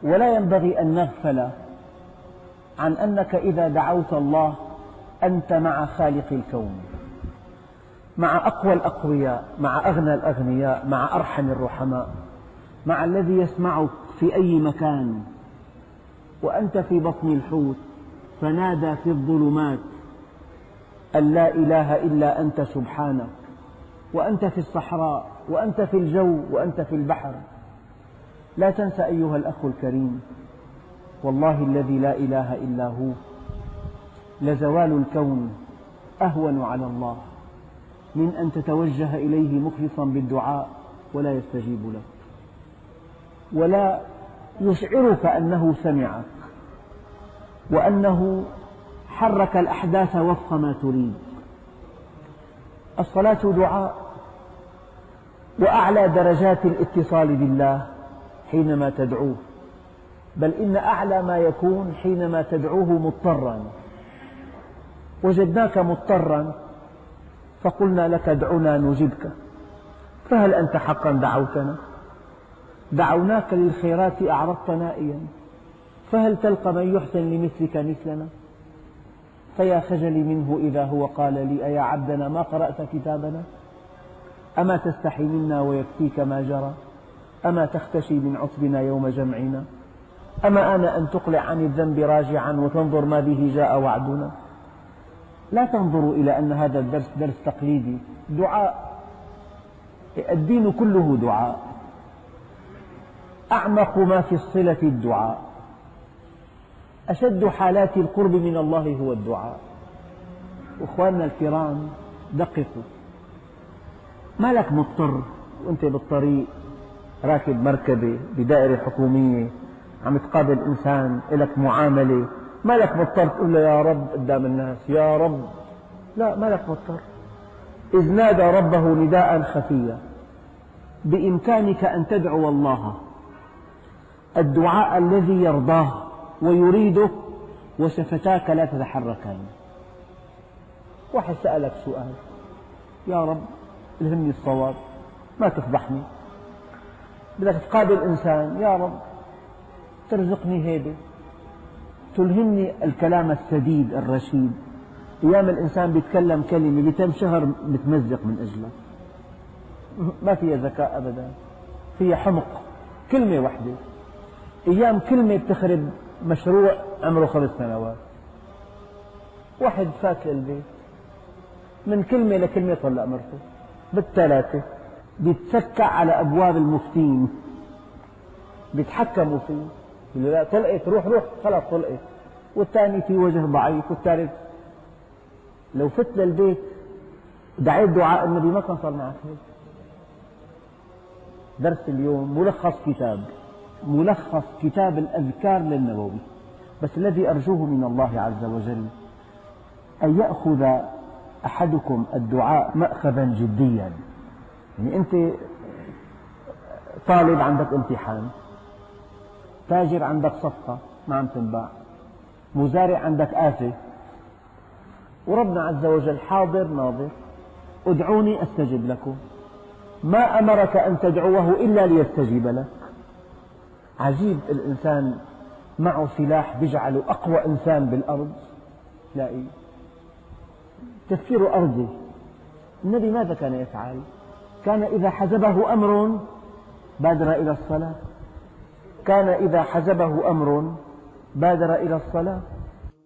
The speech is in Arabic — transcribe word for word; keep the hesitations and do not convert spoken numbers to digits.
ولا ينبغي أن نغفل عن أنك إذا دعوت الله أنت مع خالق الكون، مع أقوى الأقوياء، مع أغنى الأغنياء، مع أرحم الرحماء، مع الذي يسمعك في أي مكان. وأنت في بطن الحوت فنادى في الظلمات أن لا إله إلا أنت سبحانك، وأنت في الصحراء، وأنت في الجو، وأنت في البحر. لا تنسى أيها الأخ الكريم، والله الذي لا إله إلا هو لزوال الكون أهون على الله من أن تتوجه إليه مخلصا بالدعاء ولا يستجيب لك، ولا يشعرك أنه سمعك، وأنه حرك الأحداث وفق ما تريد. الصلاة دعاء، وأعلى درجات الاتصال بالله حينما تدعوه، بل إن أعلى ما يكون حينما تدعوه مضطرا. وجدناك مضطرا فقلنا لك ادعنا نجبك، فهل أنت حقا دعوتنا؟ دعوناك للخيرات أعرضت نائيا، فهل تلقى من يحسن لمثلك مثلنا؟ فيا خجلي منه إذا هو قال لي أيا عبدنا ما قرأت كتابنا؟ أما تستحي منا ويكفيك ما جرى؟ أما تختشي من عتبنا يوم جمعنا؟ أما آن أن تقلع عن الذنب راجعا وتنظر ما به جاء وعدنا؟ لا تنظروا إلى أن هذا الدرس درس تقليدي، دعاء، الدين كله دعاء، أعمق ما في الصلة الدعاء، أشد حالات القرب من الله هو الدعاء. أخواننا الكرام دققوا، ما لك مضطر وأنت بالطريق راكب مركبة بدائرة حكومية عم تقابل إنسان لك معاملة، ما لك مضطر تقول له يا رب قدام الناس يا رب، لا، ما لك مضطر. إذ نادى ربه نداء خفيا بإمكانك أن تدعو الله الدعاء الذي يرضاه ويريده وشفتاك لا تتحركان. واحد سألك سؤال، يا رب الهمني الصواب ما تفضحني. بدك تقابل إنسان، يا رب ترزقني هيبة، تلهمني الكلام السديد الرشيد. أيام الإنسان بيتكلم كلمة بتم شهر متمزق من أجلها، ما فيها ذكاء أبدا، فيها حمق، كلمة واحدة. أيام كلمة بتخرب مشروع عمره خمس سنوات. واحد فات للبيت من كلمة لكلمة طلق مرته بالثلاثة، بيتسكع على أبواب المفتين بيتحكموا فيه، يقول لا طلقت روح روح خلاص طلقت، والثاني في وجه ضعيف، والثالث. لو فت للبيت دعيت دعاء النبي ما كان صار معك هيك. درس اليوم ملخص كتاب ملخص كتاب الأذكار للنووي، بس الذي أرجوه من الله عز وجل أن يأخذ أحدكم الدعاء مأخذا جديا. يعني أنت طالب عندك امتحان، تاجر عندك صفقة ما عم تنباع، مزارع عندك آفة، وربنا عز وجل حاضر ناظر، ادعوني أستجب لكم. ما أمرك أن تدعوه إلا ليستجيب لك. عجيب، الإنسان معه سلاح بيجعله أقوى إنسان بالأرض. لا إيه؟ تفكير أرضي. النبي ماذا كان يفعل؟ كان إذا حزبه أمر بادر إلى الصلاة، كان إذا حزبه أمر بادر إلى الصلاة.